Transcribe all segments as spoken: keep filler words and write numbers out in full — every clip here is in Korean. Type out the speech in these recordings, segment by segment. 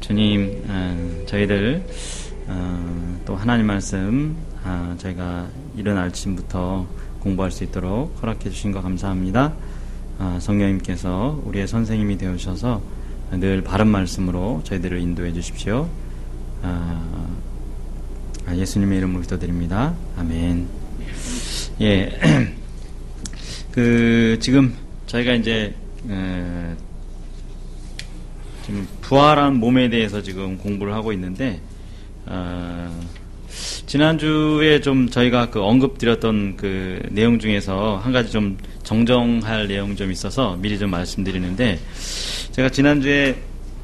주님, 어, 저희들 어, 또 하나님 말씀 어, 저희가 이른 아침부터 공부할 수 있도록 허락해 주신 거 감사합니다. 어, 성령님께서 우리의 선생님이 되어주셔서 늘 바른 말씀으로 저희들을 인도해 주십시오. 어, 예수님의 이름으로 기도드립니다. 아멘. 예, 그 지금 저희가 이제 에, 지금 부활한 몸에 대해서 지금 공부를 하고 있는데, 어, 지난주에 좀 저희가 그 언급드렸던 그 내용 중에서 한 가지 좀 정정할 내용이 좀 있어서 미리 좀 말씀드리는데, 제가 지난주에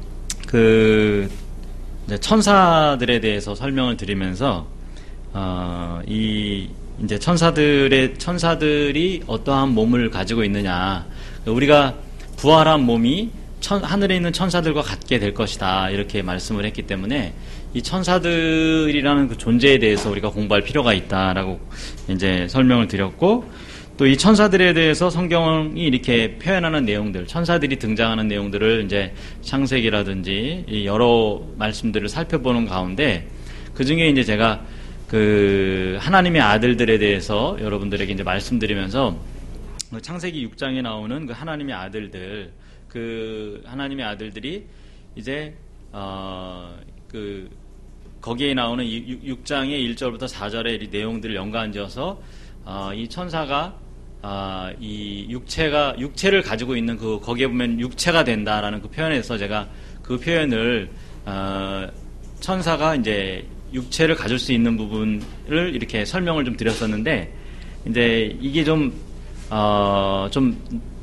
그 이제 천사들에 대해서 설명을 드리면서, 어, 이 이제 천사들의, 천사들이 어떠한 몸을 가지고 있느냐, 우리가 부활한 몸이 천, 하늘에 있는 천사들과 같게 될 것이다, 이렇게 말씀을 했기 때문에 이 천사들이라는 그 존재에 대해서 우리가 공부할 필요가 있다라고 이제 설명을 드렸고, 또 이 천사들에 대해서 성경이 이렇게 표현하는 내용들, 천사들이 등장하는 내용들을 이제 창세기라든지 여러 말씀들을 살펴보는 가운데, 그 중에 이제 제가 그 하나님의 아들들에 대해서 여러분들에게 이제 말씀드리면서 창세기 육 장에 나오는 그 하나님의 아들들, 그 하나님의 아들들이 이제 어 그 거기에 나오는 육 장의 일 절부터 사 절의 이 내용들을 연관지어서 어 이 천사가 어 이 육체가 육체를 가지고 있는 그 거기에 보면 육체가 된다라는 그 표현에서 제가 그 표현을 어 천사가 이제 육체를 가질 수 있는 부분을 이렇게 설명을 좀 드렸었는데, 이제 이게 좀 어 좀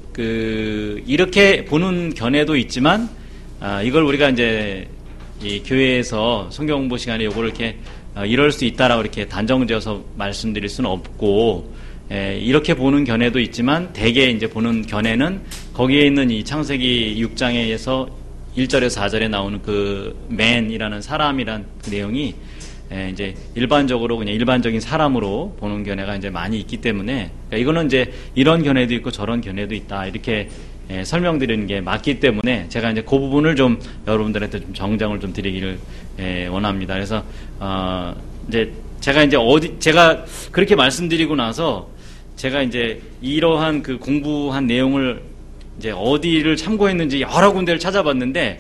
그 이렇게 보는 견해도 있지만, 아, 이걸 우리가 이제 이 교회에서 성경 공부 시간에 요거를 이렇게 어, 이럴 수 있다라고 이렇게 단정지어서 말씀드릴 수는 없고, 에, 이렇게 보는 견해도 있지만 대개 이제 보는 견해는 거기에 있는 이 창세기 육 장에서 일 절에서 사 절에 나오는 그 man이라는 사람이란 그 내용이 에, 이제 일반적으로 그냥 일반적인 사람으로 보는 견해가 이제 많이 있기 때문에, 그러니까 이거는 이제 이런 견해도 있고 저런 견해도 있다, 이렇게 에, 설명드리는 게 맞기 때문에 제가 이제 그 부분을 좀 여러분들한테 좀 정정을 좀 드리기를 에, 원합니다. 그래서 어, 이제 제가 이제 어디 제가 그렇게 말씀드리고 나서 제가 이제 이러한 그 공부한 내용을 이제 어디를 참고했는지 여러 군데를 찾아봤는데,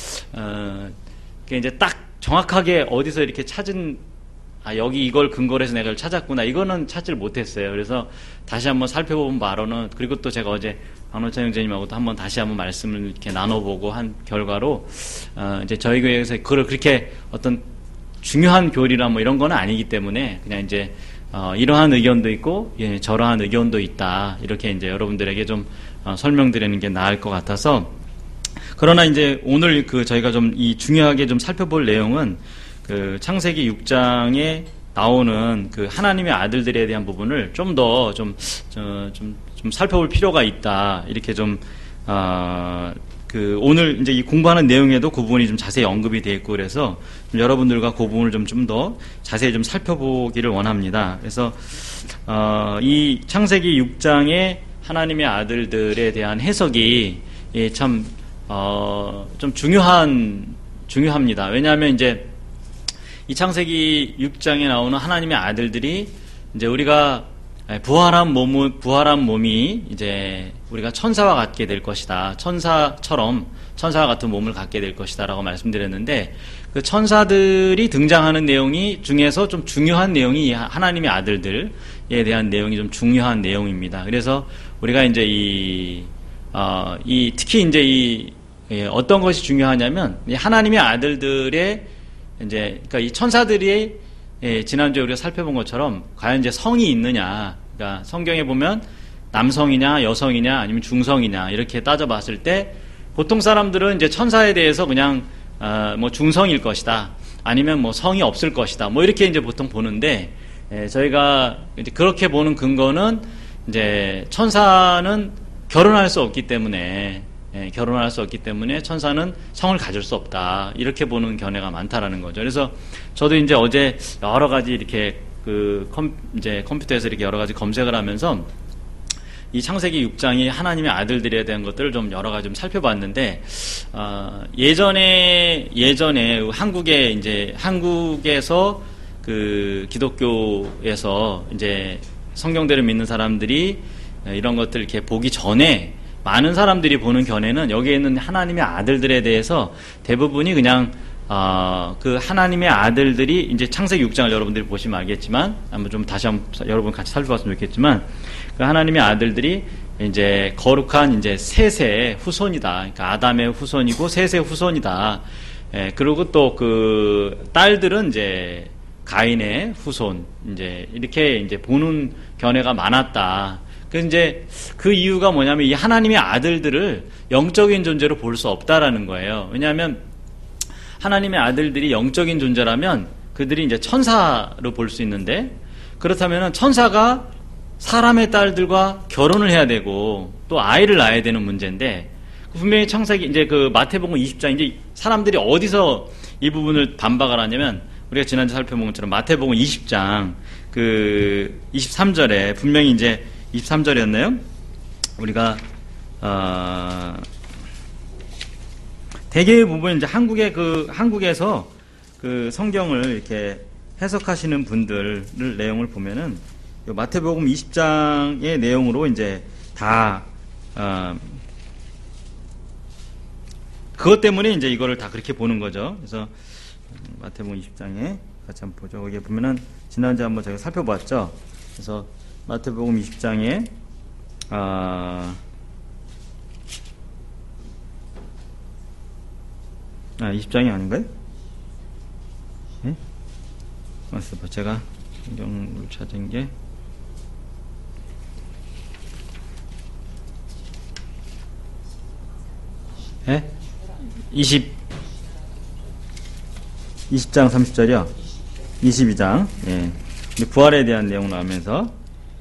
어, 그게 이제 딱 정확하게 어디서 이렇게 찾은, 아, 여기 이걸 근거로 해서 내가 이걸 찾았구나, 이거는 찾지를 못했어요. 그래서 다시 한번 살펴본 바로는, 그리고 또 제가 어제 박노찬 형제님하고도 한번 다시 한번 말씀을 이렇게 나눠보고 한 결과로, 어, 이제 저희 교회에서 그걸 그렇게 어떤 중요한 교리나 뭐 이런 건 아니기 때문에 그냥 이제, 어, 이러한 의견도 있고, 예, 저러한 의견도 있다, 이렇게 이제 여러분들에게 좀 어, 설명드리는 게 나을 것 같아서. 그러나 이제 오늘 그 저희가 좀 이 중요하게 좀 살펴볼 내용은 그 창세기 육 장에 나오는 그 하나님의 아들들에 대한 부분을 좀 더 좀, 좀, 좀 살펴볼 필요가 있다, 이렇게 좀, 아, 그 오늘 이제 이 공부하는 내용에도 그 부분이 좀 자세히 언급이 되어 있고, 그래서 좀 여러분들과 그 부분을 좀, 좀 더 자세히 좀 살펴보기를 원합니다. 그래서, 어, 이 창세기 육 장의 하나님의 아들들에 대한 해석이 예, 참, 어, 좀 중요한, 중요합니다. 왜냐하면 이제 이 창세기 육 장에 나오는 하나님의 아들들이 이제 우리가 부활한 몸, 부활한 몸이 이제 우리가 천사와 같게 될 것이다, 천사처럼 천사와 같은 몸을 갖게 될 것이다 라고 말씀드렸는데, 그 천사들이 등장하는 내용이 중에서 좀 중요한 내용이 하나님의 아들들에 대한 내용이 좀 중요한 내용입니다. 그래서 우리가 이제 이, 어, 이 특히 이제 이 예, 어떤 것이 중요하냐면, 이 하나님의 아들들의 이제, 그러니까 이 천사들이 예, 지난주에 우리가 살펴본 것처럼 과연 이제 성이 있느냐, 그러니까 성경에 보면 남성이냐 여성이냐 아니면 중성이냐 이렇게 따져봤을 때, 보통 사람들은 이제 천사에 대해서 그냥 어, 뭐 중성일 것이다, 아니면 뭐 성이 없을 것이다, 뭐 이렇게 이제 보통 보는데, 예, 저희가 이제 그렇게 보는 근거는 이제 천사는 결혼할 수 없기 때문에. 예, 결혼할 수 없기 때문에 천사는 성을 가질 수 없다, 이렇게 보는 견해가 많다라는 거죠. 그래서 저도 이제 어제 여러 가지 이렇게 그 컴, 이제 컴퓨터에서 이렇게 여러 가지 검색을 하면서 이 창세기 육 장이 하나님의 아들들에 대한 것들을 좀 여러 가지 좀 살펴봤는데, 어, 예전에, 예전에 한국에 이제, 한국에서 그 기독교에서 이제 성경대로 믿는 사람들이 이런 것들 이렇게 보기 전에 많은 사람들이 보는 견해는 여기에 있는 하나님의 아들들에 대해서 대부분이 그냥 어, 그 하나님의 아들들이 이제 창세기 육 장을 여러분들이 보시면 알겠지만 한번 좀 다시 한번 여러분 같이 살펴봤으면 좋겠지만 그 하나님의 아들들이 이제 거룩한 이제 셋의 후손이다. 그러니까 아담의 후손이고 셋의 후손이다. 예, 그리고 또 그 딸들은 이제 가인의 후손 이제 이렇게 이제 보는 견해가 많았다. 그 이제 그 이유가 뭐냐면 이 하나님의 아들들을 영적인 존재로 볼 수 없다라는 거예요. 왜냐하면 하나님의 아들들이 영적인 존재라면 그들이 이제 천사로 볼 수 있는데, 그렇다면 천사가 사람의 딸들과 결혼을 해야 되고 또 아이를 낳아야 되는 문제인데, 분명히 창세기 이제 그 마태복음 이십 장 이제 사람들이 어디서 이 부분을 반박을 하냐면 우리가 지난주 살펴본 것처럼 마태복음 이십 장 그 이십삼 절에 분명히 이제 이십삼 절이었나요? 우리가 어 대개의 부분 이제 한국의 그 한국에서 그 성경을 이렇게 해석하시는 분들을 내용을 보면은 마태복음 이십 장의 내용으로 이제 다 어, 그것 때문에 이제 이거를 다 그렇게 보는 거죠. 그래서 마태복음 이십 장에 같이 한번 보죠. 거기에 보면은 지난주에 한번 저희가 살펴봤죠. 그래서 마태복음 이십 장에 아, 아 이십 장이 아닌가요? 예? 맞습니다. 제가 성경을 찾은 게 예? 이십 이십 장 삼십 절이요. 이십이 장. 예. 부활에 대한 내용 나오면서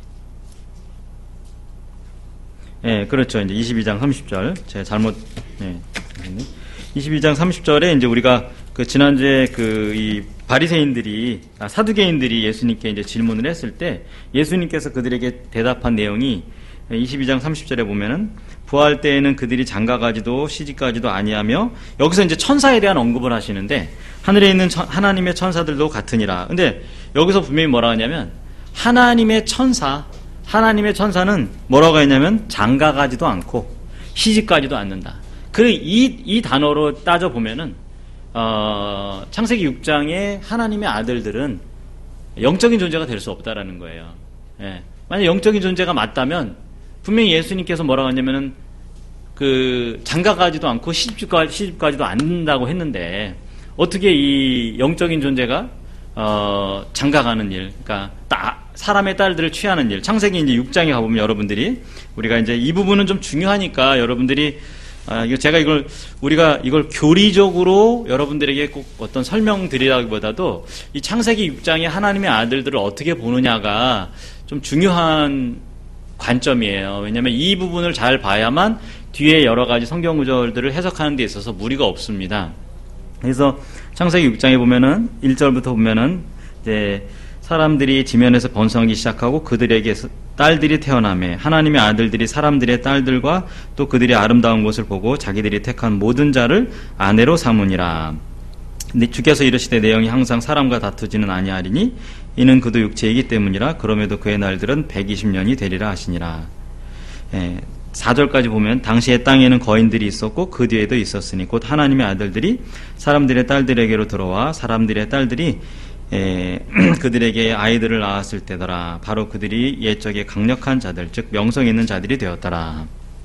예, 그렇죠. 이제 이십이 장 삼십 절. 제가 잘못 예. 이십이 장 삼십 절에 이제 우리가 그 지난주에 그 이 바리새인들이 아, 사두개인들이 예수님께 이제 질문을 했을 때 예수님께서 그들에게 대답한 내용이 이십이 장 삼십 절에 보면은 부활 때에는 그들이 장가가지도 시집가지도 아니하며, 여기서 이제 천사에 대한 언급을 하시는데 하늘에 있는 천, 하나님의 천사들도 같으니라. 근데 여기서 분명히 뭐라고 하냐면 하나님의 천사, 하나님의 천사는 뭐라고 했냐면 장가가지도 않고 시집가지도 않는다. 그 이 이 단어로 따져 보면은 어, 창세기 육 장의 하나님의 아들들은 영적인 존재가 될 수 없다라는 거예요. 예. 만약 영적인 존재가 맞다면 분명히 예수님께서 뭐라고 하냐면은 그 장가가지도 않고 시집가 시집가지도 않는다고 했는데 어떻게 이 영적인 존재가 어, 장가가는 일, 그러니까 따, 사람의 딸들을 취하는 일, 창세기 이제 육 장에 가보면 여러분들이 우리가 이제 이 부분은 좀 중요하니까 여러분들이 아, 이거 제가 이걸 우리가 이걸 교리적으로 여러분들에게 꼭 어떤 설명드리라기보다도 이 창세기 육 장의 하나님의 아들들을 어떻게 보느냐가 좀 중요한 관점이에요. 왜냐하면 이 부분을 잘 봐야만 뒤에 여러 가지 성경 구절들을 해석하는 데 있어서 무리가 없습니다. 그래서 창세기 육 장에 보면은 일 절부터 보면은 이제 사람들이 지면에서 번성하기 시작하고 그들에게 딸들이 태어나매 하나님의 아들들이 사람들의 딸들과 또 그들이 아름다운 것을 보고 자기들이 택한 모든 자를 아내로 삼으니라. 주께서 이르시되 내영이 항상 사람과 다투지는 아니하리니 이는 그도 육체이기 때문이라. 그럼에도 그의 날들은 백이십 년이 되리라 하시니라. 예, 사 절까지 보면 당시의 땅에는 거인들이 있었고 그 뒤에도 있었으니 곧 하나님의 아들들이 사람들의 딸들에게로 들어와 사람들의 딸들이 에, 그들에게 아이들을 낳았을 때더라. 바로 그들이 옛적의 강력한 자들, 즉 명성 있는 자들이 되었더라.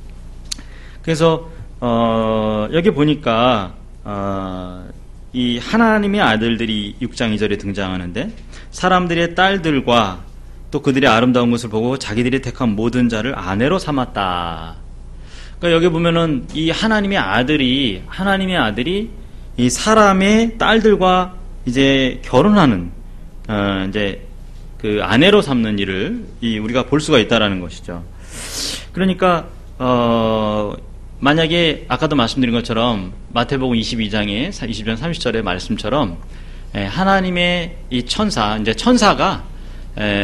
그래서 어, 여기 보니까 어, 이 하나님의 아들들이 육 장 이 절에 등장하는데 사람들의 딸들과 또 그들의 아름다운 것을 보고 자기들이 택한 모든 자를 아내로 삼았다. 그러니까 여기 보면은 이 하나님의 아들이 하나님의 아들이 이 사람의 딸들과 이제 결혼하는 어, 이제 그 아내로 삼는 일을 이 우리가 볼 수가 있다라는 것이죠. 그러니까 어, 만약에 아까도 말씀드린 것처럼 마태복음 이십이 장에 이십 장 삼십 절의 말씀처럼 에, 하나님의 이 천사 이제 천사가 에,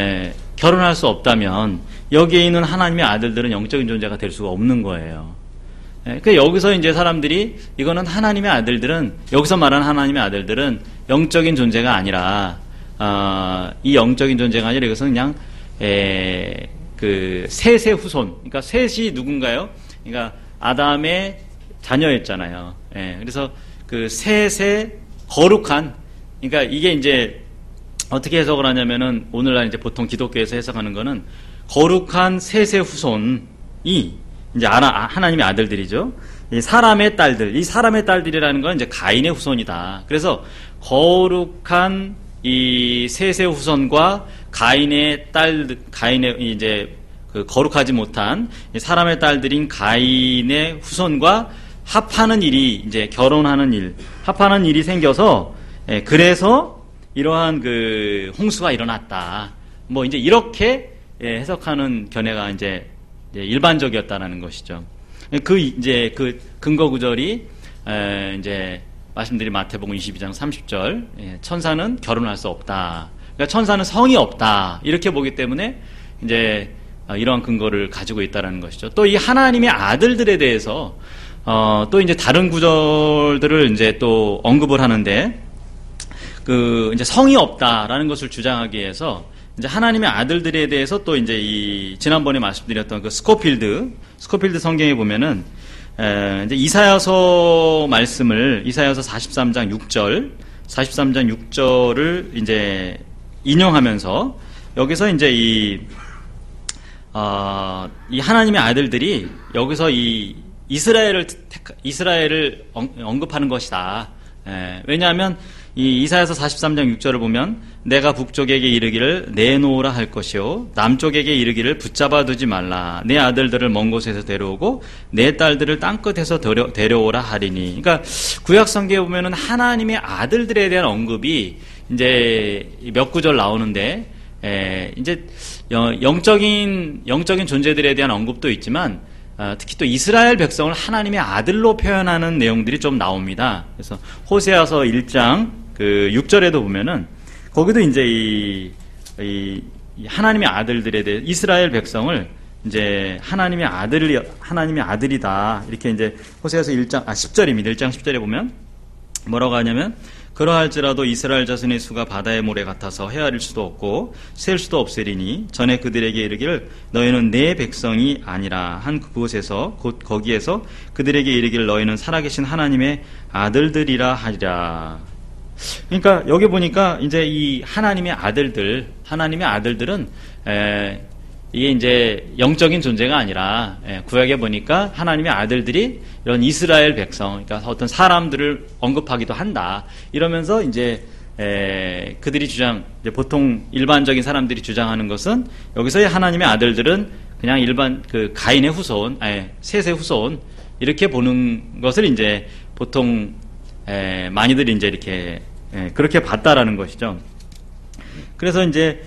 결혼할 수 없다면 여기에 있는 하나님의 아들들은 영적인 존재가 될 수가 없는 거예요. 예, 그 여기서 이제 사람들이 이거는 하나님의 아들들은 여기서 말하는 하나님의 아들들은 영적인 존재가 아니라 어, 이 영적인 존재가 아니라 이것은 그냥 에, 그 셋의 후손. 그러니까 셋이 누군가요? 그러니까 아담의 자녀였잖아요. 예, 그래서 그 셋의 거룩한. 그러니까 이게 이제 어떻게 해석을 하냐면은 오늘날 이제 보통 기독교에서 해석하는 거는 거룩한 셋의 후손이 이제 하나님의 아들들이죠. 이 사람의 딸들, 이 사람의 딸들이라는 건 이제 가인의 후손이다. 그래서 거룩한 이 셋의 후손과 가인의 딸, 가인의 이제 그 거룩하지 못한 사람의 딸들인 가인의 후손과 합하는 일이 이제 결혼하는 일, 합하는 일이 생겨서 예, 그래서 이러한 그 홍수가 일어났다. 뭐 이제 이렇게 예, 해석하는 견해가 이제 일반적이었다라는 것이죠. 그 이제 그 근거 구절이 에, 이제 말씀드린 마태복음 이십이 장 삼십 절 예, 천사는 결혼할 수 없다. 그러니까 천사는 성이 없다. 이렇게 보기 때문에 이제 이러한 근거를 가지고 있다라는 것이죠. 또 이 하나님의 아들들에 대해서 어, 또 이제 다른 구절들을 이제 또 언급을 하는데 그 이제 성이 없다라는 것을 주장하기 위해서 이제 하나님의 아들들에 대해서 또 이제 이 지난번에 말씀드렸던 그 스코필드 스코필드 성경에 보면은 에, 이제 이사야서 말씀을 이사야서 사십삼 장 육 절 사십삼 장 육 절을 이제 인용하면서 여기서 이제 이, 어, 이 하나님의 아들들이 여기서 이 이스라엘을 이스라엘을 언급하는 것이다. 에, 왜냐하면 이 이사야서 사십삼 장 육 절을 보면 내가 북쪽에게 이르기를 내놓으라 할 것이요 남쪽에게 이르기를 붙잡아 두지 말라. 내 아들들을 먼 곳에서 데려오고 내 딸들을 땅끝에서 데려, 데려오라 하리니. 그러니까 구약 성경에 보면은 하나님의 아들들에 대한 언급이 이제 몇 구절 나오는데 에, 이제 영적인 영적인 존재들에 대한 언급도 있지만 어, 특히 또 이스라엘 백성을 하나님의 아들로 표현하는 내용들이 좀 나옵니다. 그래서 호세아서 일 장 그 육 절에도 보면은 거기도 이제 이, 이, 이 하나님의 아들들에 대해 이스라엘 백성을 이제 하나님의 아들 하나님의 아들이다 이렇게 이제 호세아서 일 장 아 십 절입니다. 일 장 십 절에 보면 뭐라고 하냐면 그러할지라도 이스라엘 자손의 수가 바다의 모래 같아서 헤아릴 수도 없고 셀 수도 없으리니 전에 그들에게 이르기를 너희는 내 백성이 아니라 한 그곳에서 곧 거기에서 그들에게 이르기를 너희는 살아계신 하나님의 아들들이라 하리라. 그러니까 여기 보니까 이제 이 하나님의 아들들 하나님의 아들들은 에, 이게 이제 영적인 존재가 아니라 예, 구약에 보니까 하나님의 아들들이 이런 이스라엘 백성, 그러니까 어떤 사람들을 언급하기도 한다. 이러면서 이제 에, 그들이 주장, 이제 보통 일반적인 사람들이 주장하는 것은 여기서의 하나님의 아들들은 그냥 일반 그 가인의 후손, 아니, 셋의 후손 이렇게 보는 것을 이제 보통 에, 많이들 이제 이렇게 에, 그렇게 봤다라는 것이죠. 그래서 이제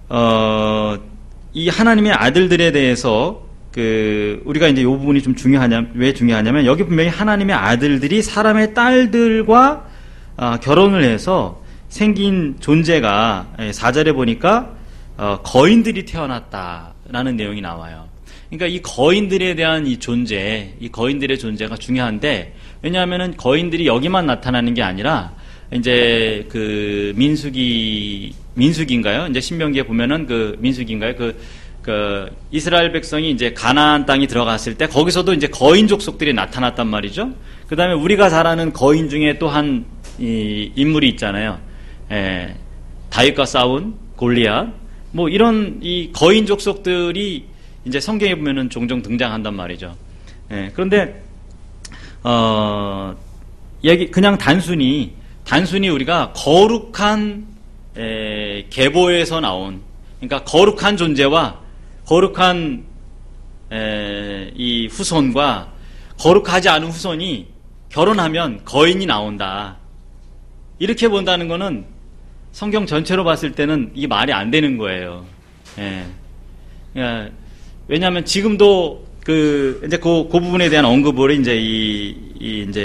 어. 이 하나님의 아들들에 대해서 그 우리가 이제 이 부분이 좀 중요하냐 왜 중요하냐면 여기 분명히 하나님의 아들들이 사람의 딸들과 어, 결혼을 해서 생긴 존재가 사 절에 보니까 어, 거인들이 태어났다라는 내용이 나와요. 그러니까 이 거인들에 대한 이 존재, 이 거인들의 존재가 중요한데 왜냐하면은 거인들이 여기만 나타나는 게 아니라 이제 그 민수기 민수기인가요? 이제 신명기에 보면은 그 민수기인가요? 그, 그 이스라엘 백성이 이제 가나안 땅에 들어갔을 때 거기서도 이제 거인 족속들이 나타났단 말이죠. 그 다음에 우리가 잘 아는 거인 중에 또 한 이 인물이 있잖아요. 에, 다윗과 싸운 골리앗. 뭐 이런 이 거인 족속들이 이제 성경에 보면은 종종 등장한단 말이죠. 에, 그런데 어, 얘기 그냥 단순히 단순히 우리가 거룩한 에, 계보에서 나온, 그러니까 거룩한 존재와 거룩한 에, 이 후손과 거룩하지 않은 후손이 결혼하면 거인이 나온다. 이렇게 본다는 거는 성경 전체로 봤을 때는 이게 말이 안 되는 거예요. 예. 그러니까 왜냐하면 지금도 그 이제 그, 그 부분에 대한 언급을 이제 이, 이 이제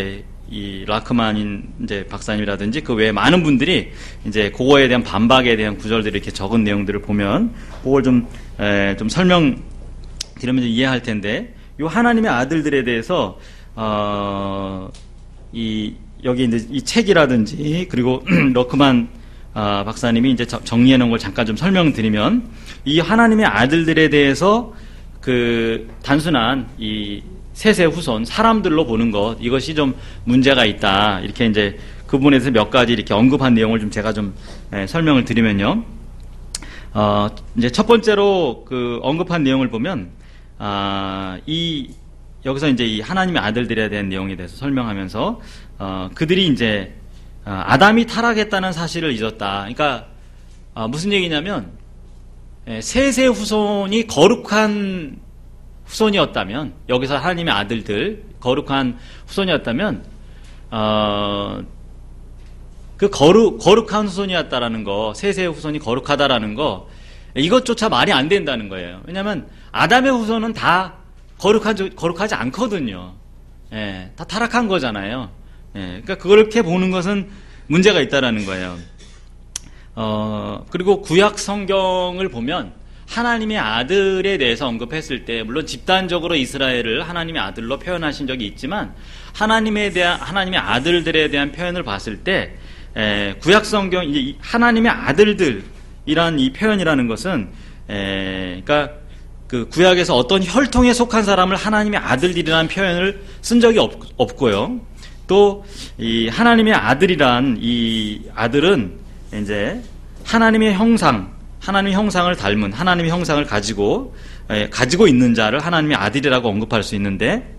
이 라크만인 이제 박사님이라든지 그 외에 많은 분들이 이제 그거에 대한 반박에 대한 구절들을 이렇게 적은 내용들을 보면 그걸 좀, 에, 좀 설명드리면 이해할 텐데, 요 하나님의 아들들에 대해서, 어, 이, 여기 이제 이 책이라든지, 그리고 러크만 아, 박사님이 이제 정리해 놓은 걸 잠깐 좀 설명드리면, 이 하나님의 아들들에 대해서 그 단순한 이 세세 후손, 사람들로 보는 것, 이것이 좀 문제가 있다. 이렇게 이제 그 부분에서 몇 가지 이렇게 언급한 내용을 좀 제가 좀 예, 설명을 드리면요. 어, 이제 첫 번째로 그 언급한 내용을 보면, 아, 이, 여기서 이제 이 하나님의 아들들에 대한 내용에 대해서 설명하면서, 어, 그들이 이제, 어, 아담이 타락했다는 사실을 잊었다. 그러니까, 어, 무슨 얘기냐면, 예, 세세 후손이 거룩한 후손이었다면, 여기서 하나님의 아들들, 거룩한 후손이었다면, 어, 그 거룩, 거룩한 후손이었다라는 거, 세세 후손이 거룩하다라는 거, 이것조차 말이 안 된다는 거예요. 왜냐면, 아담의 후손은 다 거룩하지, 거룩하지 않거든요. 예, 다 타락한 거잖아요. 예, 그러니까 그렇게 보는 것은 문제가 있다라는 거예요. 어, 그리고 구약 성경을 보면, 하나님의 아들에 대해서 언급했을 때, 물론 집단적으로 이스라엘을 하나님의 아들로 표현하신 적이 있지만, 하나님에 대한, 하나님의 아들들에 대한 표현을 봤을 때, 에, 구약 성경, 이제 하나님의 아들들이란 이 표현이라는 것은, 에, 그러니까 그 구약에서 어떤 혈통에 속한 사람을 하나님의 아들들이라는 표현을 쓴 적이 없, 없고요. 또, 이 하나님의 아들이란 이 아들은 이제 하나님의 형상, 하나님의 형상을 닮은, 하나님의 형상을 가지고, 에, 가지고 있는 자를 하나님의 아들이라고 언급할 수 있는데,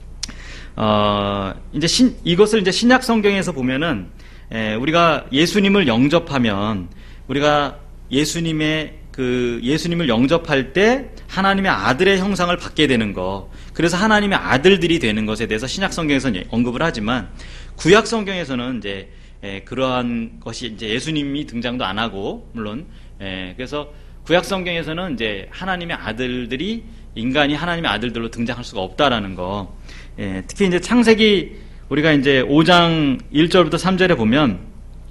어, 이제 신, 이것을 이제 신약 성경에서 보면은, 에, 우리가 예수님을 영접하면, 우리가 예수님의 그, 예수님을 영접할 때 하나님의 아들의 형상을 받게 되는 거, 그래서 하나님의 아들들이 되는 것에 대해서 신약 성경에서는 언급을 하지만, 구약 성경에서는 이제, 에, 그러한 것이 이제 예수님이 등장도 안 하고, 물론, 예, 그래서 구약 성경에서는 이제 하나님의 아들들이 인간이 하나님의 아들들로 등장할 수가 없다라는 거. 예, 특히 이제 창세기 우리가 이제 오 장 일 절부터 삼 절에 보면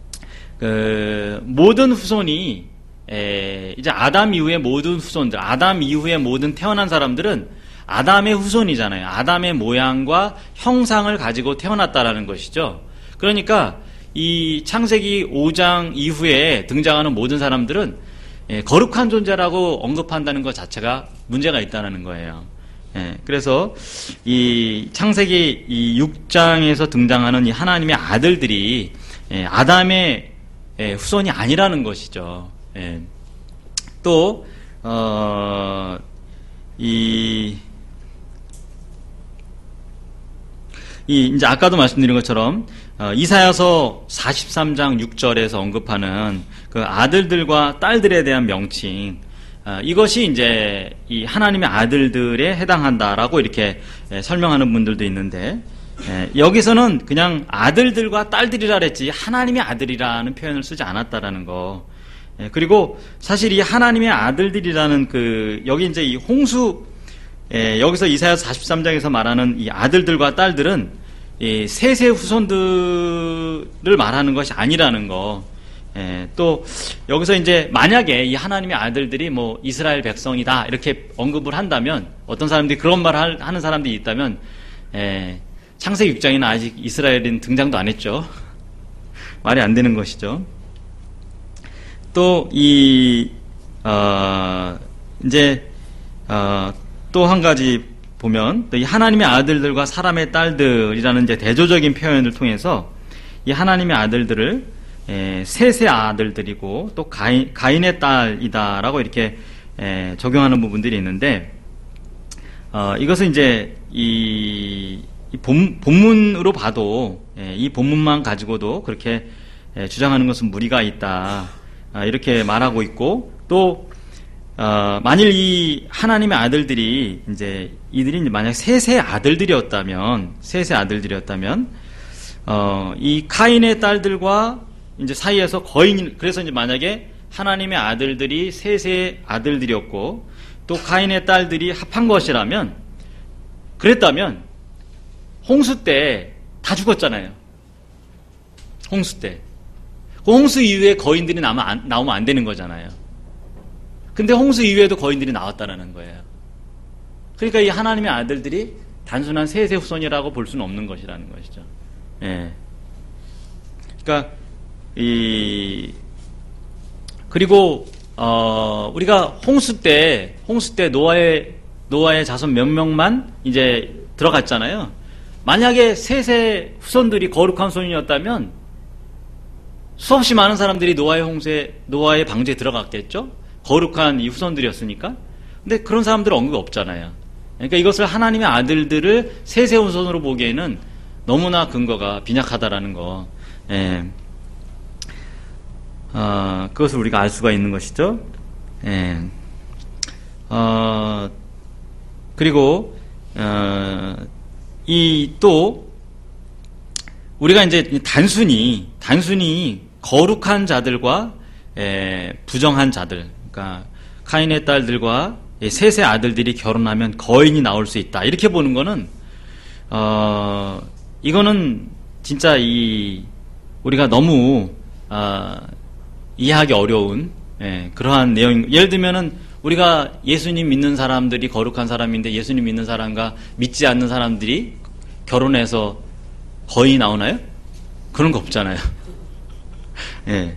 그 모든 후손이 예, 이제 아담 이후의 모든 후손들, 아담 이후에 모든 태어난 사람들은 아담의 후손이잖아요. 아담의 모양과 형상을 가지고 태어났다라는 것이죠. 그러니까 이 창세기 오 장 이후에 등장하는 모든 사람들은 예, 거룩한 존재라고 언급한다는 것 자체가 문제가 있다는 거예요. 예, 그래서 이 창세기 이 육 장에서 등장하는 이 하나님의 아들들이 예, 아담의 예, 후손이 아니라는 것이죠. 예. 또 어, 이 이, 이제 아까도 말씀드린 것처럼, 어, 이사야서 사십삼 장 육 절에서 언급하는 그 아들들과 딸들에 대한 명칭, 어, 이것이 이제 이 하나님의 아들들에 해당한다라고 이렇게 예, 설명하는 분들도 있는데, 예, 여기서는 그냥 아들들과 딸들이라 그랬지, 하나님의 아들이라는 표현을 쓰지 않았다라는 거. 예, 그리고 사실 이 하나님의 아들들이라는 그, 여기 이제 이 홍수, 예, 여기서 이사야서 사십삼 장에서 말하는 이 아들들과 딸들은 이 세세 후손들을 말하는 것이 아니라는 거. 예, 또 여기서 이제 만약에 이 하나님의 아들들이 뭐 이스라엘 백성이다 이렇게 언급을 한다면, 어떤 사람들이 그런 말을 하는 사람들이 있다면, 예, 창세기 육 장에는 아직 이스라엘인 등장도 안 했죠. 말이 안 되는 것이죠. 또 이 어, 이제 어, 또 한 가지 보면, 또 이 하나님의 아들들과 사람의 딸들이라는 이제 대조적인 표현을 통해서 이 하나님의 아들들을 에, 셋의 아들들이고 또 가인, 가인의 딸이다라고 이렇게 에, 적용하는 부분들이 있는데, 어, 이것은 이제 이, 이 본, 본문으로 봐도 에, 이 본문만 가지고도 그렇게 에, 주장하는 것은 무리가 있다, 아, 이렇게 말하고 있고, 또 어, 만일 이 하나님의 아들들이 이제 이들이 이제 만약 셋의 아들들이었다면, 셋의 아들들이었다면, 어, 이 카인의 딸들과 이제 사이에서 거인, 그래서 이제 만약에 하나님의 아들들이 셋의 아들들이었고, 또 카인의 딸들이 합한 것이라면, 그랬다면, 홍수 때 다 죽었잖아요. 홍수 때. 그 홍수 이후에 거인들이 나오면 안, 나오면 안 되는 거잖아요. 근데 홍수 이후에도 거인들이 나왔다라는 거예요. 그러니까 이 하나님의 아들들이 단순한 셋의 후손이라고 볼 수는 없는 것이라는 것이죠. 예. 그러니까 이 그리고 어 우리가 홍수 때 홍수 때 노아의 노아의 자손 몇 명만 이제 들어갔잖아요. 만약에 셋의 후손들이 거룩한 후손이었다면 수없이 많은 사람들이 노아의 홍수에 노아의 방주에 들어갔겠죠. 거룩한 이 후손들이었으니까. 근데 그런 사람들은 언급 없잖아요. 그러니까 이것을 하나님의 아들들을 셋의 후손으로 보기에는 너무나 근거가 빈약하다라는 거. 예. 어, 그것을 우리가 알 수가 있는 것이죠. 예. 어, 그리고 어, 이 또 우리가 이제 단순히 단순히 거룩한 자들과 에, 부정한 자들, 그러니까 카인의 딸들과 셋의 아들들이 결혼하면 거인이 나올 수 있다 이렇게 보는 거는 어, 이거는 진짜 이 우리가 너무 어, 이해하기 어려운 예, 그러한 내용. 예를 들면은 우리가 예수님 믿는 사람들이 거룩한 사람인데 예수님 믿는 사람과 믿지 않는 사람들이 결혼해서 거인이 나오나요? 그런 거 없잖아요. 예.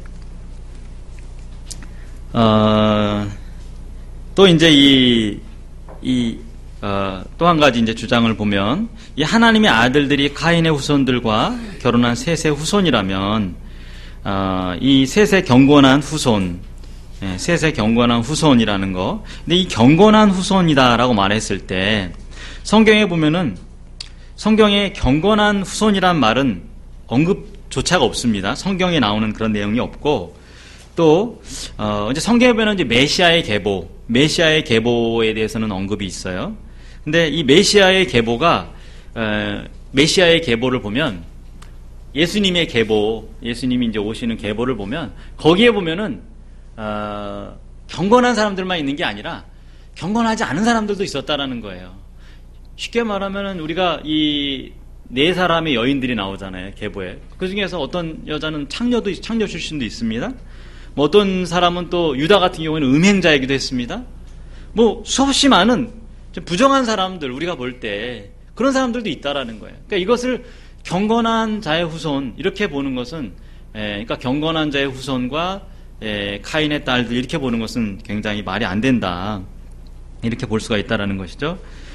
어, 또 이제 이, 이, 어, 또 한 가지 이제 주장을 보면, 이 하나님의 아들들이 카인의 후손들과 결혼한 셋의 후손이라면, 어, 이 셋의 경건한 후손, 예, 셋의 경건한 후손이라는 거. 근데 이 경건한 후손이다라고 말했을 때, 성경에 보면은, 성경에 경건한 후손이란 말은 언급조차가 없습니다. 성경에 나오는 그런 내용이 없고, 또, 어, 이제 성경에 보면 이제 메시아의 계보, 메시아의 계보에 대해서는 언급이 있어요. 근데 이 메시아의 계보가, 에, 메시아의 계보를 보면, 예수님의 계보, 예수님이 이제 오시는 계보를 보면, 거기에 보면은, 어, 경건한 사람들만 있는 게 아니라, 경건하지 않은 사람들도 있었다라는 거예요. 쉽게 말하면은 우리가 이 네 사람의 여인들이 나오잖아요, 계보에. 그 중에서 어떤 여자는 창녀도, 창녀 출신도 있습니다. 뭐 어떤 사람은 또 유다 같은 경우에는 음행자이기도 했습니다. 뭐 수없이 많은 부정한 사람들 우리가 볼 때 그런 사람들도 있다라는 거예요. 그러니까 이것을 경건한 자의 후손 이렇게 보는 것은 에, 그러니까 경건한 자의 후손과 에, 카인의 딸들 이렇게 보는 것은 굉장히 말이 안 된다. 이렇게 볼 수가 있다라는 것이죠.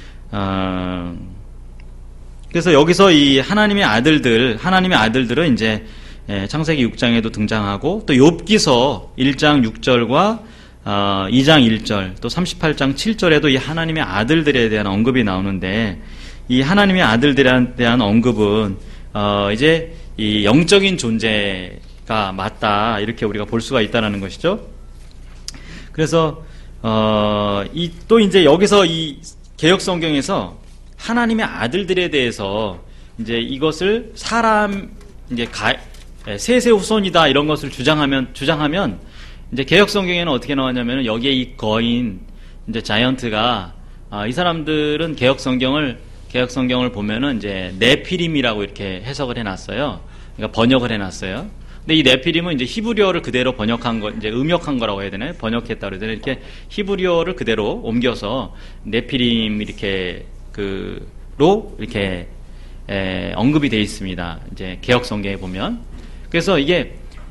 어, 그래서 여기서 이 하나님의 아들들, 하나님의 아들들은 이제 창세기 육 장에도 등장하고 또 욥기서 일 장 육 절과 어, 이 장 일 절 또 삼십팔 장 칠 절에도 이 하나님의 아들들에 대한 언급이 나오는데 이 하나님의 아들들에 대한 언급은 어, 이제 이 영적인 존재가 맞다 이렇게 우리가 볼 수가 있다는 것이죠. 그래서 어, 이 또 이제 여기서 이 개역 성경에서 하나님의 아들들에 대해서 이제 이것을 사람 이제 가, 셋의 후손이다 이런 것을 주장하면 주장하면 이제 개역 성경에는 어떻게 나왔냐면은 여기에 이 거인 이제 자이언트가 아, 이 사람들은 개역 성경을 개역 성경을 보면은 이제 네피림이라고 이렇게 해석을 해놨어요. 그러니까 번역을 해놨어요. 근데 이 네피림은 이제 히브리어를 그대로 번역한 거, 이제 음역한 거라고 해야 되나요? 번역했다 그래야 되나요? 이렇게 히브리어를 그대로 옮겨서 네피림 이렇게 그로 이렇게 에, 언급이 되어 있습니다. 이제 개역 성경에 보면. 그래서 이게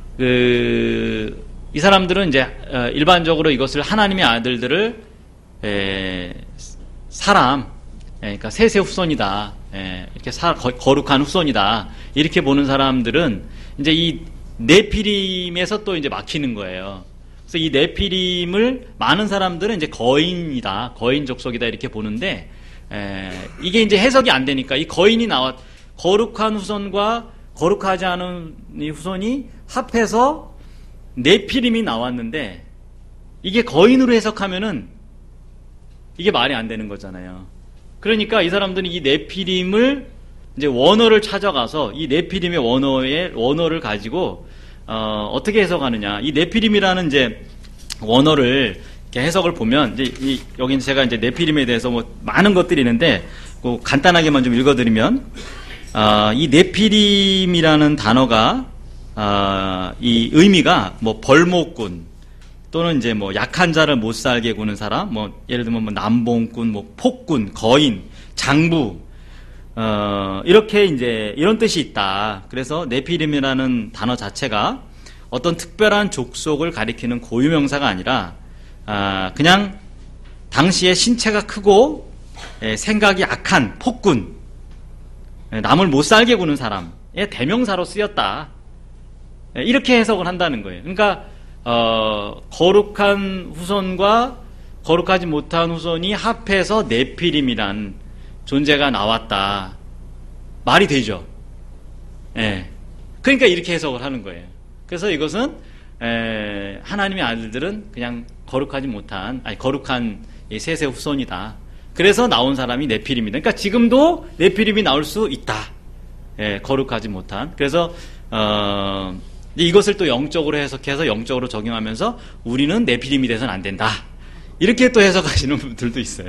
그 이 사람들은 이제 어, 일반적으로 이것을 하나님의 아들들을 에, 사람, 에, 그러니까 셋의 후손이다. 에, 이렇게 사, 거, 거룩한 후손이다. 이렇게 보는 사람들은 이제 이 네피림에서 또 이제 막히는 거예요. 그래서 이 네피림을 많은 사람들은 이제 거인이다, 거인 족속이다 이렇게 보는데 에, 이게 이제 해석이 안 되니까 이 거인이 나왔 거룩한 후손과 거룩하지 않은 이 후손이 합해서 네피림이 나왔는데 이게 거인으로 해석하면은 이게 말이 안 되는 거잖아요. 그러니까 이 사람들은 이 네피림을 이제 원어를 찾아가서 이 네피림의 원어의 원어를 가지고 어, 어떻게 해석하느냐. 이 네피림이라는 이제 원어를 이렇게 해석을 보면 이제 이, 여기 제가 이제 네피림에 대해서 뭐 많은 것들이 있는데 그 간단하게만 좀 읽어드리면 어, 이 네피림이라는 단어가 어, 이 의미가 뭐 벌목꾼 또는 이제 뭐 약한 자를 못 살게 구는 사람, 뭐 예를 들면 뭐 남봉꾼, 뭐 폭군, 거인, 장부, 어, 이렇게 이제 이런 뜻이 있다. 그래서 네피림이라는 단어 자체가 어떤 특별한 족속을 가리키는 고유명사가 아니라 아, 그냥 당시에 신체가 크고 에, 생각이 악한 폭군, 에, 남을 못 살게 구는 사람의 대명사로 쓰였다. 에, 이렇게 해석을 한다는 거예요. 그러니까 어, 거룩한 후손과 거룩하지 못한 후손이 합해서 네피림이란 존재가 나왔다. 말이 되죠. 예. 그러니까 이렇게 해석을 하는 거예요. 그래서 이것은 에, 하나님의 아들들은 그냥 거룩하지 못한, 아니 거룩한 셋의 후손이다. 그래서 나온 사람이 네피림이다. 그러니까 지금도 네피림이 나올 수 있다. 예, 거룩하지 못한. 그래서 어, 이것을 또 영적으로 해석해서 영적으로 적용하면서 우리는 네피림이 돼서는 안 된다. 이렇게 또 해석하시는 분들도 있어요.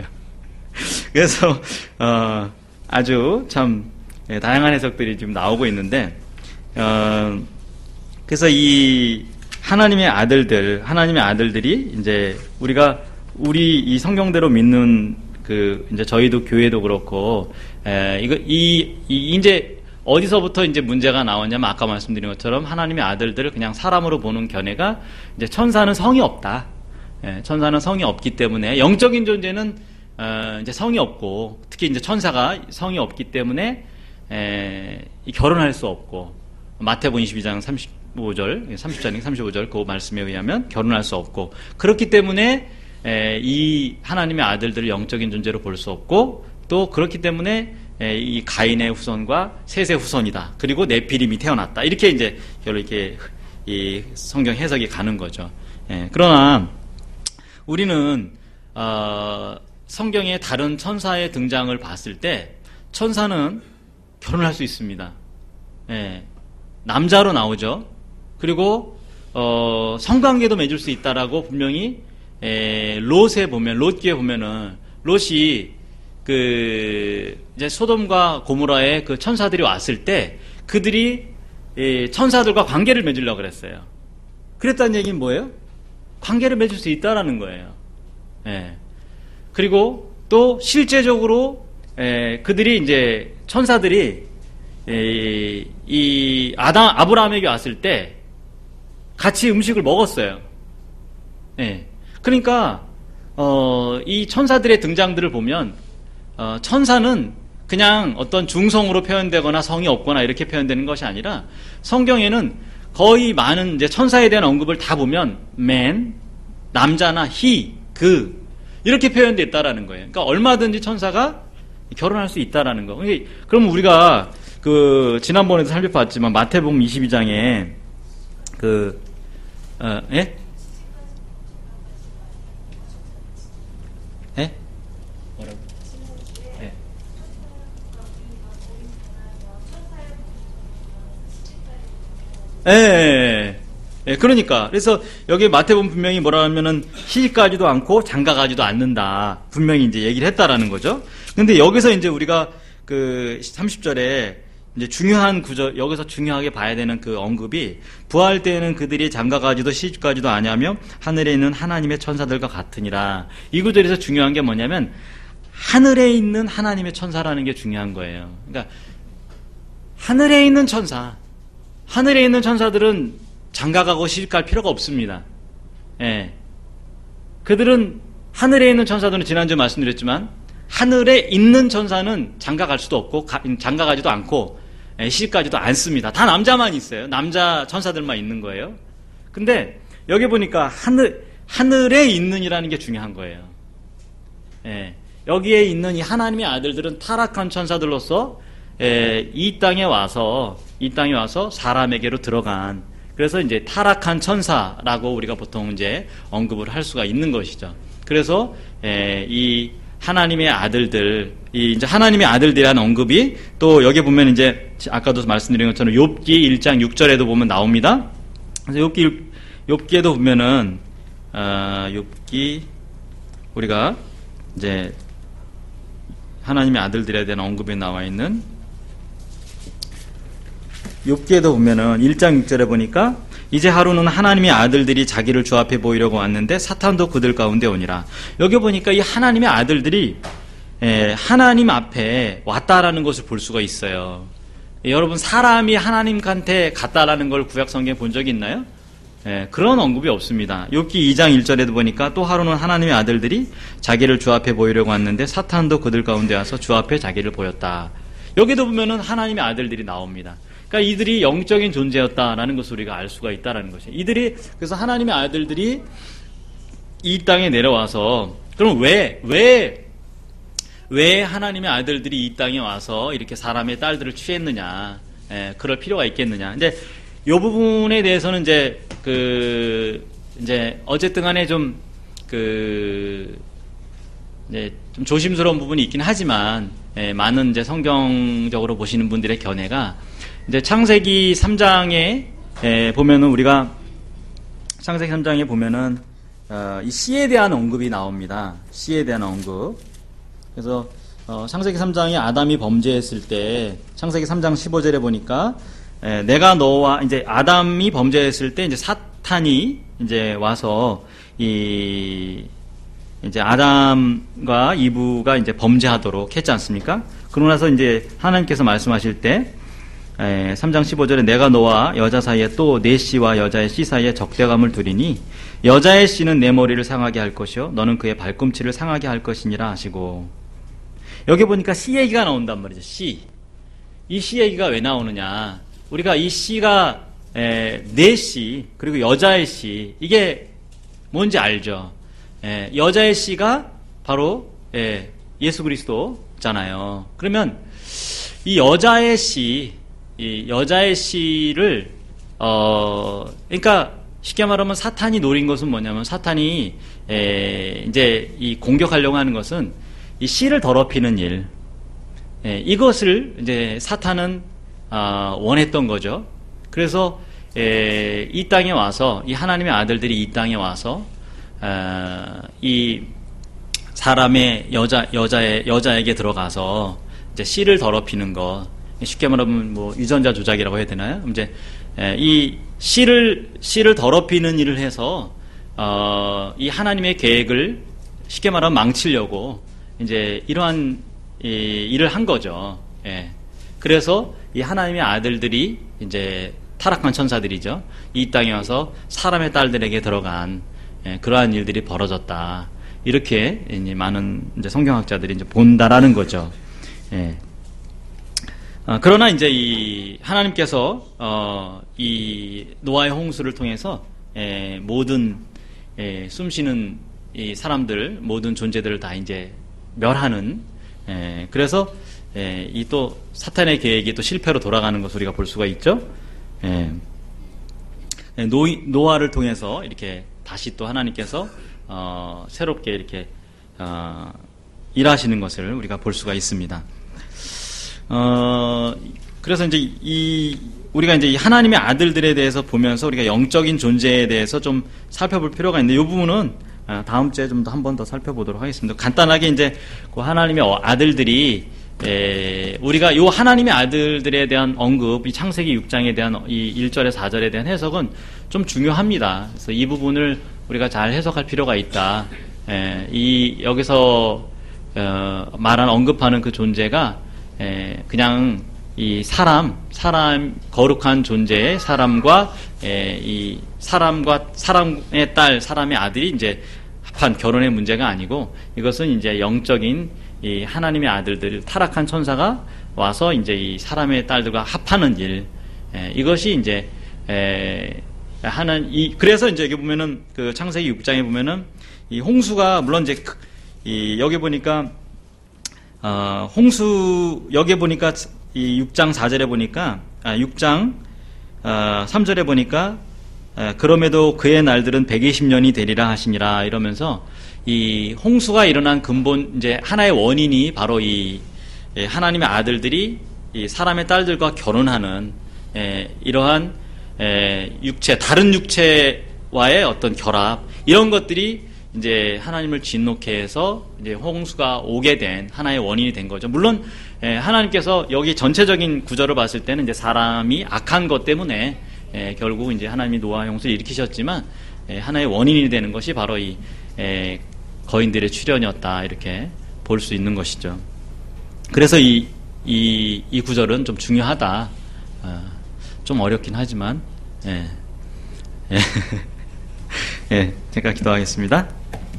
그래서 어, 아주 참 예, 다양한 해석들이 지금 나오고 있는데 어, 그래서 이 하나님의 아들들, 하나님의 아들들이 이제 우리가 우리 이 성경대로 믿는 그 이제 저희도 교회도 그렇고 에, 이거 이, 이 이제 어디서부터 이제 문제가 나오냐면 아까 말씀드린 것처럼 하나님의 아들들을 그냥 사람으로 보는 견해가 이제 천사는 성이 없다. 예, 천사는 성이 없기 때문에 영적인 존재는 어, 이제 성이 없고 특히 이제 천사가 성이 없기 때문에 에, 결혼할 수 없고 마태복음 이십이 장 삼십오 절, 삼십 장 삼십오 절 그 말씀에 의하면 결혼할 수 없고 그렇기 때문에 에, 이 하나님의 아들들을 영적인 존재로 볼 수 없고 또 그렇기 때문에 에, 이 가인의 후손과 셋의 후손이다. 그리고 네피림이 태어났다. 이렇게 이제 결국 이렇게 이 성경 해석이 가는 거죠. 에, 그러나 우리는 어, 성경의 다른 천사의 등장을 봤을 때 천사는 결혼할 수 있습니다. 예, 남자로 나오죠. 그리고 어, 성관계도 맺을 수 있다라고 분명히 에, 롯에 보면 롯기에 보면은 롯이 그 이제 소돔과 고모라에 그 천사들이 왔을 때 그들이 에, 천사들과 관계를 맺으려고 그랬어요. 그랬다는 얘기는 뭐예요? 관계를 맺을 수 있다라는 거예요. 예. 그리고 또 실제적으로 에, 그들이 이제 천사들이 에, 이 아담 아브라함에게 왔을 때 같이 음식을 먹었어요. 예. 그러니까 어, 이 천사들의 등장들을 보면 어, 천사는 그냥 어떤 중성으로 표현되거나 성이 없거나 이렇게 표현되는 것이 아니라 성경에는 거의 많은 이제 천사에 대한 언급을 다 보면 man, 남자나 he, 그 이렇게 표현됐다라는 거예요. 그러니까 얼마든지 천사가 결혼할 수 있다라는 거. 그럼 우리가 그 지난번에도 살펴봤지만 마태복음 이십이 장에 그 어, 예? 예? 뭐라고? 예. 예, 예, 예, 그러니까. 그래서 여기 마태복음 분명히 뭐라 하면은 시집가지도 않고 장가가지도 않는다. 분명히 이제 얘기를 했다라는 거죠. 근데 여기서 이제 우리가 그 삼십 절에 이제 중요한 구절, 여기서 중요하게 봐야 되는 그 언급이 부활 때에는 그들이 장가가지도 시집가지도 아니하며 하늘에 있는 하나님의 천사들과 같으니라. 이 구절에서 중요한 게 뭐냐면 하늘에 있는 하나님의 천사라는 게 중요한 거예요. 그러니까 하늘에 있는 천사, 하늘에 있는 천사들은 장가가고 시집갈 필요가 없습니다. 예. 그들은 하늘에 있는 천사들은 지난주에 말씀드렸지만 하늘에 있는 천사는 장가갈 수도 없고 장가가지도 않고 시집가지도 않습니다. 다 남자만 있어요. 남자 천사들만 있는 거예요. 근데 여기 보니까 하늘 하늘에 있는이라는 게 중요한 거예요. 예. 여기에 있는 이 하나님의 아들들은 타락한 천사들로서 예, 이 땅에 와서 이 땅에 와서 사람에게로 들어간, 그래서 이제 타락한 천사라고 우리가 보통 이제 언급을 할 수가 있는 것이죠. 그래서 예, 이 하나님의 아들들, 이 이제 하나님의 아들들이라는 언급이 또 여기 보면 이제 아까도 말씀드린 것처럼 욥기 일 장 육 절에도 보면 나옵니다. 그래서 욥기 욥기에도 보면은 어, 욥기 우리가 이제 하나님의 아들들에 대한 언급이 나와 있는 욥기에도 보면은 일 장 육 절에 보니까 이제 하루는 하나님의 아들들이 자기를 주 앞에 보이려고 왔는데 사탄도 그들 가운데 오니라. 여기 보니까 이 하나님의 아들들이 예, 하나님 앞에 왔다라는 것을 볼 수가 있어요. 예, 여러분 사람이 하나님한테 갔다라는 걸 구약 성경에 본 적이 있나요? 예, 그런 언급이 없습니다. 욥기 이 장 일 절에도 보니까 또 하루는 하나님의 아들들이 자기를 주 앞에 보이려고 왔는데 사탄도 그들 가운데 와서 주 앞에 자기를 보였다. 여기도 보면은 하나님의 아들들이 나옵니다. 그러니까 이들이 영적인 존재였다라는 것을 우리가 알 수가 있다라는 것이에요. 이들이 그래서 하나님의 아들들이 이 땅에 내려와서 그럼 왜 왜 왜 하나님의 아들들이 이 땅에 와서 이렇게 사람의 딸들을 취했느냐? 예, 그럴 필요가 있겠느냐? 근데 이 부분에 대해서는 이제 그 이제 어쨌든 간에 좀 그 이제 좀 조심스러운 부분이 있긴 하지만 예, 많은 이제 성경적으로 보시는 분들의 견해가 이제 창세기 삼 장에 예, 보면은 우리가 창세기 삼 장에 보면은 어, 이 씨에 대한 언급이 나옵니다. 씨에 대한 언급. 그래서 어, 창세기 삼 장에 아담이 범죄했을 때 창세기 삼 장 십오 절에 보니까 에, 내가 너와 이제 아담이 범죄했을 때 이제 사탄이 이제 와서 이 이제 아담과 이브가 이제 범죄하도록 했지 않습니까? 그러고 나서 이제 하나님께서 말씀하실 때 에, 삼 장 십오 절에 내가 너와 여자 사이에 또 내 씨와 여자의 씨 사이에 적대감을 두리니 여자의 씨는 내 머리를 상하게 할 것이요 너는 그의 발꿈치를 상하게 할 것이니라 하시고 여기 보니까 씨 얘기가 나온단 말이죠. 씨. 이 씨 얘기가 왜 나오느냐. 우리가 이 씨가 에, 내 씨 그리고 여자의 씨 이게 뭔지 알죠. 에, 여자의 씨가 바로 에, 예수 그리스도잖아요. 그러면 이 여자의 씨, 이 여자의 씨를 어 그러니까 쉽게 말하면 사탄이 노린 것은 뭐냐면 사탄이 에, 이제 이 공격하려고 하는 것은 이 씨를 더럽히는 일, 예, 이것을 이제 사탄은 아, 원했던 거죠. 그래서 예, 이 땅에 와서 이 하나님의 아들들이 이 땅에 와서 아, 이 사람의 여자 여자의 여자에게 들어가서 이제 씨를 더럽히는 것, 쉽게 말하면 뭐 유전자 조작이라고 해야 되나요? 이제 예, 이 씨를 씨를 더럽히는 일을 해서 어, 이 하나님의 계획을 쉽게 말하면 망치려고. 이제 이러한 이, 일을 한 거죠. 예. 그래서 이 하나님의 아들들이 이제 타락한 천사들이죠. 이 땅에 와서 사람의 딸들에게 들어간 예, 그러한 일들이 벌어졌다. 이렇게 이제 많은 이제 성경학자들이 이제 본다라는 거죠. 예. 어, 그러나 이제 이 하나님께서 어, 이 노아의 홍수를 통해서 예, 모든 예, 숨쉬는 이 사람들 모든 존재들을 다 이제 멸하는 에, 그래서 이 또 사탄의 계획이 또 실패로 돌아가는 것을 우리가 볼 수가 있죠. 에, 노, 노아를 통해서 이렇게 다시 또 하나님께서 어, 새롭게 이렇게 어, 일하시는 것을 우리가 볼 수가 있습니다. 어, 그래서 이제 이 우리가 이제 이 하나님의 아들들에 대해서 보면서 우리가 영적인 존재에 대해서 좀 살펴볼 필요가 있는데 이 부분은 다음 주에 좀 더 한 번 더 살펴보도록 하겠습니다. 간단하게 이제 그 하나님의 아들들이 에, 우리가 요 하나님의 아들들에 대한 언급, 이 창세기 육 장에 대한 이 일 절에 사 절에 대한 해석은 좀 중요합니다. 그래서 이 부분을 우리가 잘 해석할 필요가 있다. 에, 이 여기서 어, 말한 언급하는 그 존재가 에, 그냥 이 사람, 사람 거룩한 존재의 사람과 에, 이 사람과 사람의 딸, 사람의 아들이 이제 합한 결혼의 문제가 아니고 이것은 이제 영적인 이 하나님의 아들들, 타락한 천사가 와서 이제 이 사람의 딸들과 합하는 일, 에, 이것이 이제 에, 하나 이 그래서 이제 여기 보면은 그 창세기 육 장에 보면은 이 홍수가 물론 이제 이 여기 보니까 어, 홍수 여기 보니까 이 육 장 사 절에 보니까 아, 육 장 어, 삼 절에 보니까 에, 그럼에도 그의 날들은 백이십 년이 되리라 하시니라 이러면서 이 홍수가 일어난 근본 이제 하나의 원인이 바로 이 예, 하나님의 아들들이 이 사람의 딸들과 결혼하는 예, 이러한 예, 육체 다른 육체와의 어떤 결합 이런 것들이 이제 하나님을 진노케 해서 이제 홍수가 오게 된 하나의 원인이 된 거죠. 물론 예, 하나님께서 여기 전체적인 구절을 봤을 때는 이제 사람이 악한 것 때문에 예, 결국 이제 하나님이 노아 홍수를 일으키셨지만 예, 하나의 원인이 되는 것이 바로 이 예, 거인들의 출현이었다 이렇게 볼 수 있는 것이죠. 그래서 이, 이, 이 구절은 좀 중요하다. 어, 좀 어렵긴 하지만 예, 예, 예, 제가 기도하겠습니다.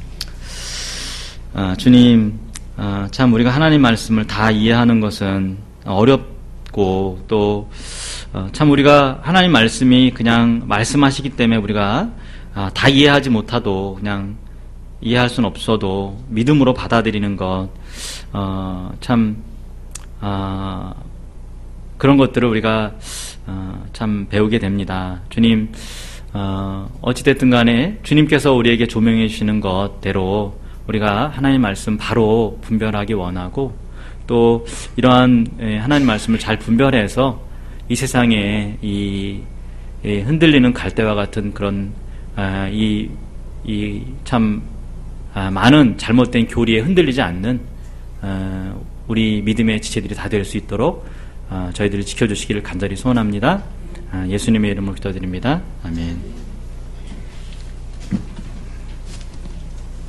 아, 주님, 아, 참 우리가 하나님 말씀을 다 이해하는 것은 어렵고 또 참 어, 우리가 하나님 말씀이 그냥 말씀하시기 때문에 우리가 아, 다 이해하지 못하도 그냥 이해할 수는 없어도 믿음으로 받아들이는 것, 어, 참 아, 그런 것들을 우리가 어, 참 배우게 됩니다. 주님, 어, 어찌됐든 간에 주님께서 우리에게 조명해 주시는 것대로 우리가 하나님 말씀 바로 분별하기 원하고 또 이러한 하나님 말씀을 잘 분별해서 이 세상에 이 흔들리는 갈대와 같은 그런 이 이 참 많은 잘못된 교리에 흔들리지 않는 우리 믿음의 지체들이 다 될 수 있도록 저희들을 지켜주시기를 간절히 소원합니다. 예수님의 이름으로 기도드립니다. 아멘.